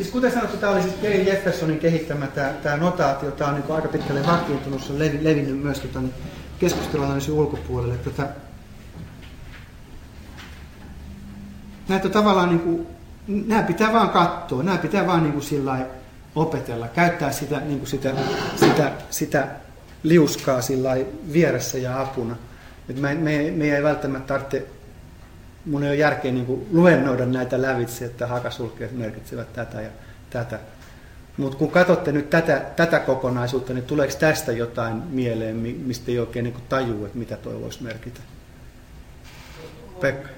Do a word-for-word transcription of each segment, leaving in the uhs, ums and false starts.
Siis kuten sanottu, tämä oli siis Gary Jeffersonin kehittämä tämä, tämä notaatio. Tämä on niin aika pitkälle vakiintunut, se on levi, levinnyt myös tota, niin keskusteluanalysin ulkopuolelle. Tota, näitä tavallaan, niin kuin, nämä pitää vaan katsoa, nämä pitää vaan niin kuin sillä opetella, käyttää sitä, niin kuin sitä, sitä, sitä liuskaa sillä vieressä ja apuna. Et me, me, me ei välttämättä tarvitse, mun ei ole järkeä niin kuin luennoida näitä lävitse, että hakasulkeet merkitsevät tätä ja tätä. Mutta kun katsotte nyt tätä, tätä kokonaisuutta, niin tuleeko tästä jotain mieleen, mistä ei oikein niin kuin tajuu, että mitä toi voisi merkitä? Pekka.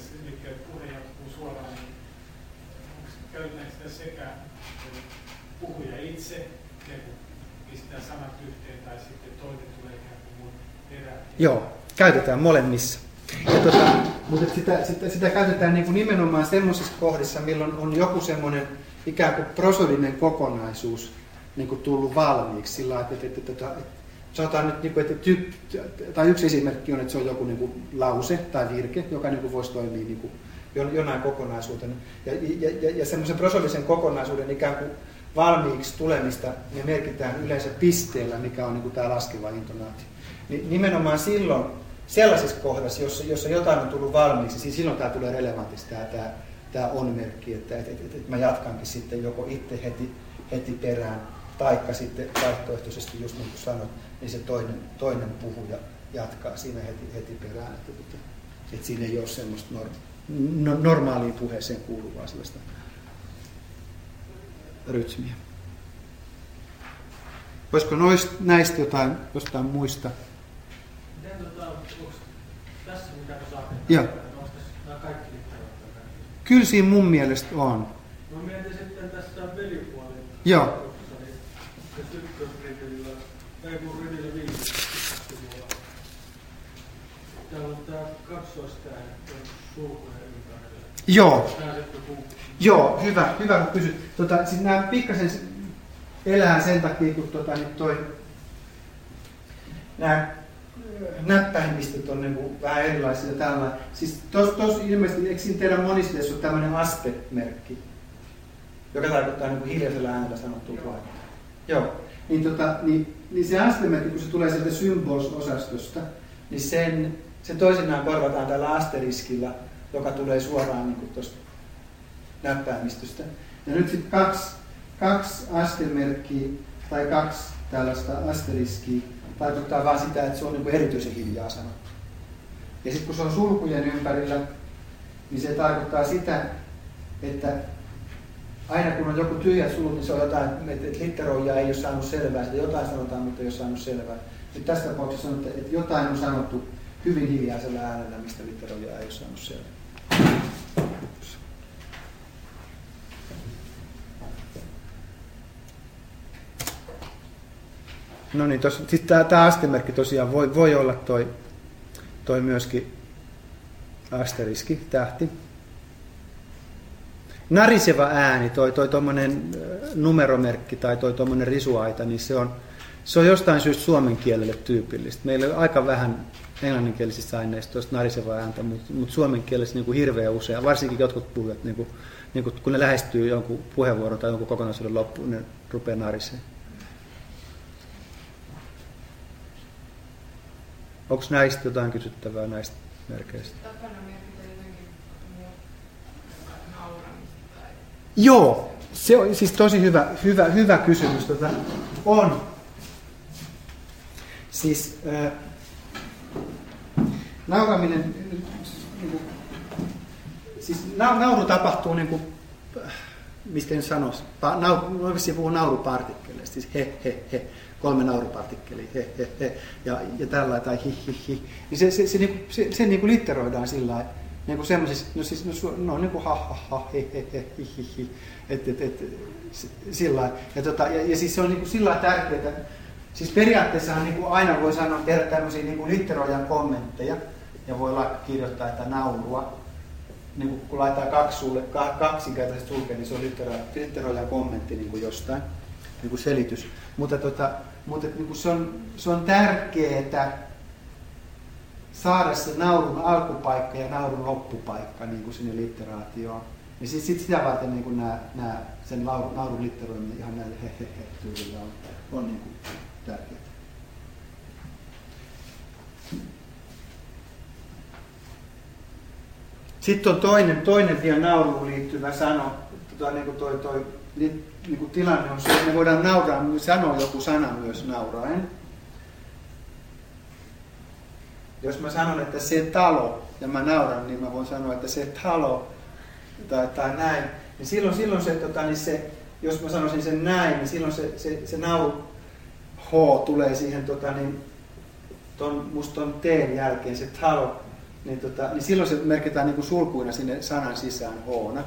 Puhuja itse pistää sanat yhteen tai sitten toinen tulee ikään kuin mun perään. Joo, käytetään molemmissa. Ja tota, mutta sitä, sitä, sitä käytetään niin kuin nimenomaan semmoisissa kohdissa, milloin on joku semmoinen ikään kuin prosodinen kokonaisuus niin kuin tullut valmiiksi. Sillä että, että, että, että, että, sanotaan nyt, niin kuin, että typ, tai yksi esimerkki on, että se on joku niin kuin lause tai virke, joka niin kuin voisi toimia niin kuin jonain kokonaisuutena. Ja, ja, ja, ja semmoisen prosodisen kokonaisuuden ikään kuin valmiiksi tulemista me merkitään yleensä pisteellä, mikä on niin kuin tämä laskeva intonaatio. Niin nimenomaan silloin, sellaisessa kohdassa, jossa, jossa jotain on tullut valmiiksi, siis silloin tämä tulee relevantiksi, tämä, tämä, tämä on-merkki, että, että, että, että mä jatkankin sitten joko itse heti, heti perään, taikka sitten vaihtoehtoisesti, just niin kuin sanoit, niin se toinen, toinen puhuja jatkaa siinä heti, heti perään, että, että, että siinä ei ole semmoista norm, no, normaaliin puheeseen kuuluvaa sellaista rytmiä. Voisiko noista, näistä jotain, jostain muista? Miten tota, onko tässä mitä saa? Joo. Onko tässä kaikki liittyvät? Kyllä siinä mun mielestä on. No mietin sitten tässä velipuolella. Joo. Se ykkösridillä, ei kun ridillä viisi. Täällä on tää kaksoistään sulkujen ympärillä. Joo. Joo, hyvä, hyvä kun kysyt. Tota, siis nämä pikkasen elää sen takia, kun tota, niin toi, nämä näppäimistöt on niin kuin vähän erilaisia tällä. Siis tuossa tos ilmeisesti, eikö siinä teidän monisteessa ole tämmöinen astemerkki, joka tarkoittaa niin kuin hiljaisella äänellä sanottua vaikka. Joo, niin, tota, niin, niin se astemerkki, kun se tulee sieltä symbols-osastosta, niin sen, sen toisinaan korvataan tällä asteriskillä, joka tulee suoraan niin tuosta näppäimistöstä. Ja nyt sitten kaksi, kaksi astemerkkiä tai kaksi tällaista asteriskiä tarkoittaa vain sitä, että se on niin kuin erityisen hiljaa sanottu. Ja sitten kun se on sulkujen ympärillä, niin se tarkoittaa sitä, että aina kun on joku tyhjät sulut, niin se on jotain, että litteroija ei ole saanut selvää, sitä jotain sanotaan, mutta ei ole saanut selvää. Nyt tässä tapauksessa on, että jotain on sanottu hyvin hiljaisella äänellä, mistä litteroija ei ole saanut selvää. No niin, tämä astemerkki tosiaan voi, voi olla toi, toi myöskin asteriski, tähti. Nariseva ääni, toi toi tuommoinen numeromerkki tai toi tuommoinen risuaita, niin se on, se on jostain syystä suomen kielelle tyypillistä. Meillä on aika vähän englanninkielisissä aineistoista narisevaa ääntä, mutta, mutta suomen kielessä niin kuin hirveän usein, varsinkin jotkut puhujat, niin kuin, niin kuin, kun ne lähestyy jonkun puheenvuoron tai jonkun kokonaisuuden loppuun, ne rupeaa nariseen. Onko näistä jotain kysyttävää näistä merkeistä? Tapana merkitä jotenkin nauramista tai... Joo, se on siis tosi hyvä, hyvä, hyvä kysymys. Tota, on. Siis äh, nauraminen, niin kuin, siis na, nauru tapahtuu, niin kuin, mistä en sanoisi, nauru, vissiin puhuu naurupartikkeleista, siis he, he, he. Kolme naurupartikkelia, he, he, he, ja, ja tällä tai hi, hi, hi. Niin se, se, se, se, se, se niin kuin litteroidaan sillä lailla, niin kuin semmoisissa, no siis, no, no niin kuin ha, ha, ha, he, he, he, hi, hi, hi, et, et, et, sillä lailla. Ja, tota, ja, ja siis se on niin kuin sillä lailla tärkeää, siis periaatteessahan niin kuin aina voi sanoa, tehdä tämmöisiä niin kuin litteroijan kommentteja, ja voi kirjoittaa, että naurua, niin kuin kun laittaa kaksi sulle, kaksinkertaiset sulkeen, niin se on litteroijan kommentti niin kuin jostain, niin kuin selitys. Mutta, tota, mutta niin kuin se, on, se on tärkeää saada se naurun alkupaikka ja naurun loppupaikka niin kuin sinne litteraatioon. Ja sitten sit sitä varten niin nämä, nämä sen naurun, naurun litteroiminen ihan näille he he he tyylillä on, on niin kuin tärkeää. Sitten on toinen, toinen vielä nauruun liittyvä sano, tota, niin kuin toi, toi, niin kuin tilanne on se, että me voidaan nauraa, sanoa joku sana myös nauraen. Jos mä sanon, että se talo, ja mä nauran, niin mä voin sanoa, että se talo, tai, tai näin. Niin silloin, silloin se, tota, niin se, jos mä sanoisin sen näin, niin silloin se, se, se nauru H tulee siihen, tota, niin, ton, musta ton T:n jälkeen, se talo, niin, tota, niin silloin se merkitään niin kuin sulkuina sinne sanan sisään H:na.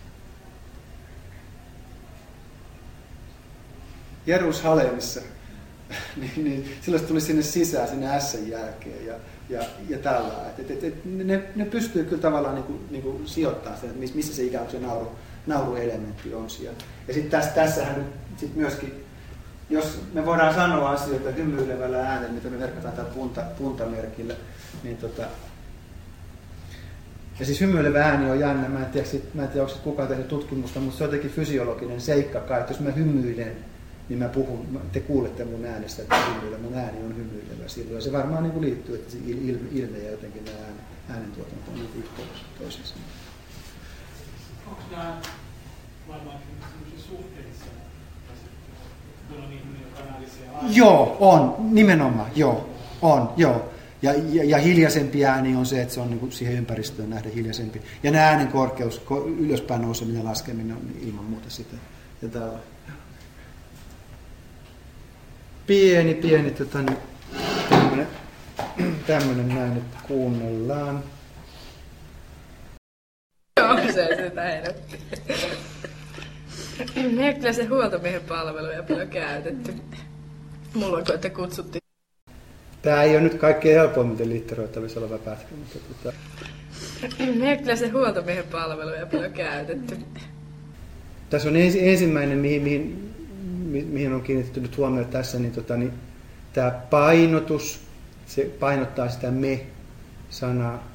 Jerusalemissa, niin, niin silloin se tuli sinne sisään, sinne S:n jälkeen ja, ja, ja tällä. Et, et, et, ne, ne pystyy kyllä tavallaan niin kuin, niin kuin sijoittamaan sitä, että missä se ikään kuin se nauru, nauruelementti on siellä. Ja sitten tässä, tässähän nyt sit myöskin, jos me voidaan sanoa asioita hymyilevällä äänellä, mitä me verkataan tällä punta, puntamerkillä, niin tota, ja siis hymyilevä ääni on jännä, mä en tiedä, mä en tiedä onko kukaan tehnyt tutkimusta, mutta se on jotenkin fysiologinen seikka kai, että jos mä hymyilen, niin mä puhun, te kuulette mun äänestä, että hymyilevä, mun ääni on hymyilevä silloin. Ja se varmaan niin kuin liittyy, että se ilme ja jotenkin nämä äänen, äänentuotanto on niin yhteydessä toisiinsa. Onko nämä varmaan sellaisia suhteellisia käsittelyjä? Meillä on ihminen, joka on äällisiä. Joo, on. Nimenomaan, joo. On, joo. Ja, ja, ja hiljaisempi ääni on se, että se on niin kuin siihen ympäristöön nähden hiljaisempi. Ja nämä äänen korkeus, ylöspäin nouseminen ja laskeminen on ilman muuta sitä. Ja tällä. Pieni, pieni tota, niin, tämmönen, tämmönen näin, että kuunnellaan. Joo, se sitä helvetti. Me ei kyllä se huoltomiehen palveluja paljon käytetty. Mulla on koetta kutsuttiin. Tää ei ole nyt kaikkein helpoimmin litteroittavissa oleva pätkä, mutta tota... Me ei kyllä se huoltomiehen palveluja paljon käytetty. Tässä on ensi, ensimmäinen, mihin, mihin, mihin on kiinnitetty nyt huomioon tässä, niin, tota, niin tämä painotus, se painottaa sitä me-sanaa.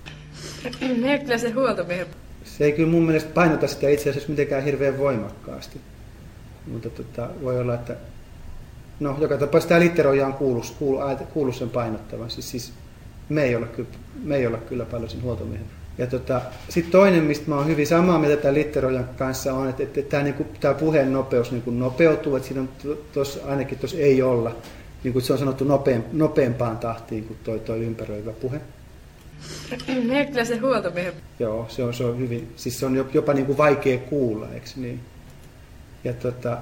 Me ei kyllä se huoltomiehen... Se ei kyllä mun mielestä painota sitä itse asiassa mitenkään hirveän voimakkaasti, mutta tota, voi olla, että no, joka tapauksessa tämä litteroija on kuullut, kuullut, kuullut sen painottavan. Siis, siis me, ei olla kyllä, me ei olla kyllä paljon sen huoltomiehen. Ja tota, sitten toinen, mistä mä oon hyvin samaa mieltä tämän litteroijan kanssa, on, että, että tämä, niinku, tämä puheen nopeus niinku nopeutuu. Että siinä on tos, ainakin tuossa ei olla. Niin kuin se on sanottu nopein, nopeampaan tahtiin kuin toi, toi ympäröivä puhe. Me ei kyllä se huoltomiehen... Joo, se on, se on hyvin, siis se on jopa niin kuin vaikea kuulla, eikö niin? Ja tota,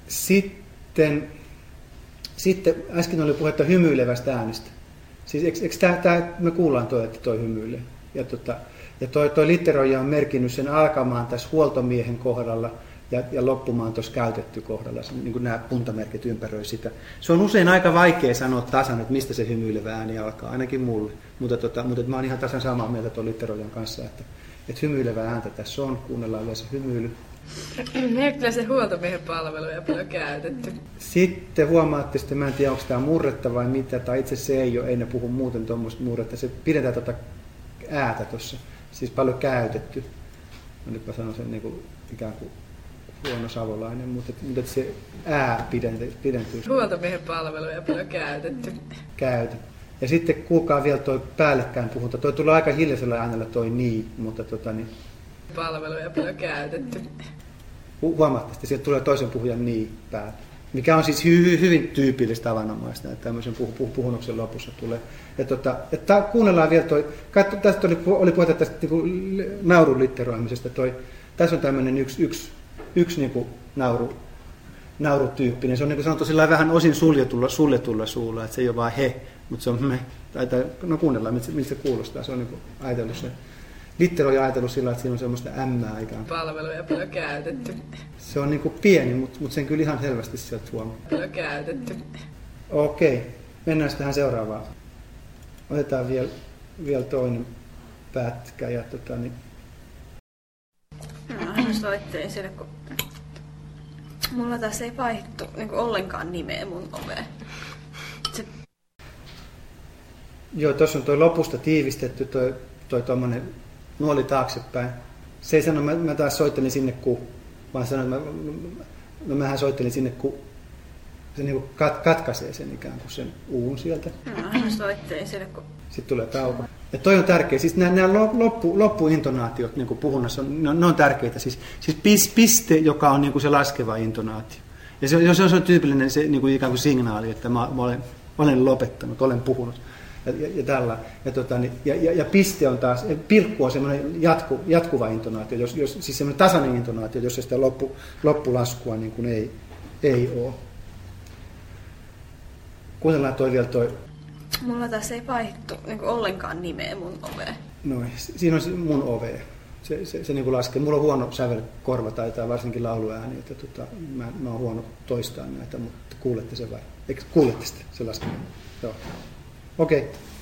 sitten... Sitten äsken oli puhetta hymyilevästä äänestä. Siis eikö, eikö tää, tää, me kuullaan toi, että toi hymyilee. Ja, tota, ja toi, toi litteroija on merkinnyt sen alkamaan tässä huoltomiehen kohdalla ja, ja loppumaan tuossa käytetty kohdalla. Se, niin kuin nämä puntamerkit ympäröi sitä. Se on usein aika vaikea sanoa tasan, että mistä se hymyilevä ääni alkaa, ainakin mulle. Mutta, tota, mutta mä oon ihan tasan samaa mieltä tuon litteroijan kanssa, että, että hymyilevää ääntä tässä on. Kuunnellaan yleensä hymyily. Me ei kyllä se huoltomiehen palveluja paljon käytetty. Sitten huomaatte, että mä en tiedä, onko tämä murretta vai mitä, tai itse se ei ole, ei ne puhu muuten tuommoista murretta. Se pidetään tuota äätä tuossa, siis paljon käytetty. No nyt mä sanon sen niin kuin, ikään kuin huono savolainen, mutta, mutta se ää pidentyy. Huoltomiehen palveluja paljon käytetty. Käytä. Ja sitten kuulkaa vielä toi päällekkäin puhunta. Toi tulee aika hiljaisella äänellä toi niin, mutta tota niin. Palveluja paljon käytetty. Huomaatte, että sieltä tulee toisen puhujan niin päälle. Mikä on siis hy- hyvin tyypillistä tavanomaista, että tämmöisen puh- puh- puhunoksen lopussa tulee. Ja tota, että kuunnellaan vielä toi, katso, tästä oli, oli puhetta tästä niin naurun litteroimisesta. Toi, tässä on tämmöinen yksi, yksi, yksi niin kuin nauru, naurutyyppinen. Se on niin kuin sanottu sillä vähän osin suljetulla, suljetulla suulla, että se ei ole vaan he, mutta se on me. Tai, tai, no kuunnellaan, miltä se, miltä se kuulostaa. Se on niin kuin ajatellut se. Litteroija ajatellut sillä, että siinä on semmoista ämmää ikään kuin. Palveluja paljon käytetty. Se on niin kuin pieni, mutta, mutta sen kyllä ihan selvästi sieltä huomaa. Paljon käytetty. Okei, mennään tähän seuraavaan. Otetaan vielä, vielä toinen pätkä. Ja, tota, niin... No, soittelin sille, kun mulla tässä ei vaihdettu niin kuin ollenkaan nimeä mun oveen. Se... Joo, tuossa on toi lopusta tiivistetty toi, toi tommonen nuoli taaksepäin. Se ei sano, mä, mä taas soittelin sinne, kun, vaan sanoin, että mä, mä, mähän soittelin sinne, kun se niin kuin kat, katkaisee sen ikään kuin sen uun sieltä. No, mä soittelin sinne, kun... Sitten tulee tauko. Ja toi on tärkeä. Siis nämä, nämä loppu, loppuintonaatiot niin kuin puhunnassa, ne on, ne on tärkeitä. Siis, siis pis, piste, joka on niin kuin se laskeva intonaatio. Ja se, se on tyypillinen se niin kuin ikään kuin signaali, että mä, mä olen, olen lopettanut, olen puhunut. Ja, ja, ja, tällä. Ja, tota, niin, ja, ja, ja piste on taas, pilkku on semmoinen jatku, jatkuva intonaatio, jos, jos, siis semmoinen tasainen intonaatio, jossa sitä loppu, loppulaskua niin kuin ei, ei ole. Kuunnellaan toi vielä toi. Mulla taas ei vaihtu niin kuin ollenkaan nimeä mun oveen. Noin, siinä on se mun ove. Se, se, se niin kuin laskee. Mulla on huono sävelkorva, taitaa varsinkin lauluääni, että tota, mä, mä oon huono toistaa näitä, mutta kuulette sen vai? Eikö kuulette sitä, se laskee? Joo. Okei. Okay.